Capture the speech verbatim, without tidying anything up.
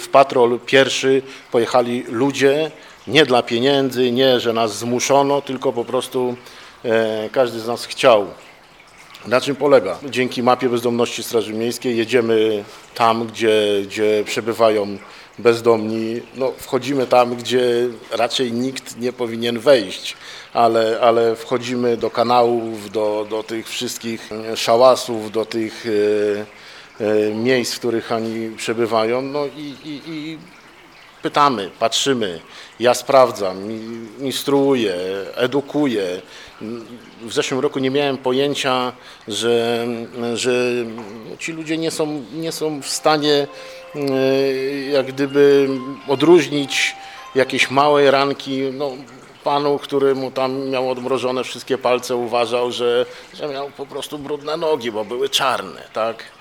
patrol pierwszy pojechali ludzie, nie dla pieniędzy, nie, że nas zmuszono, tylko po prostu e, każdy z nas chciał. Na czym polega? Dzięki mapie bezdomności Straży Miejskiej jedziemy tam, gdzie, gdzie przebywają bezdomni. No, wchodzimy tam, gdzie raczej nikt nie powinien wejść, ale, ale wchodzimy do kanałów, do, do tych wszystkich szałasów, do tych e, e, miejsc, w których oni przebywają. No i, i, i pytamy, patrzymy, ja sprawdzam, instruuję, edukuję. W zeszłym roku nie miałem pojęcia, że, że ci ludzie nie są, nie są w stanie jak gdyby odróżnić jakieś małe ranki. No, panu, który mu tam miał odmrożone wszystkie palce, uważał, że, że miał po prostu brudne nogi, bo były czarne, tak?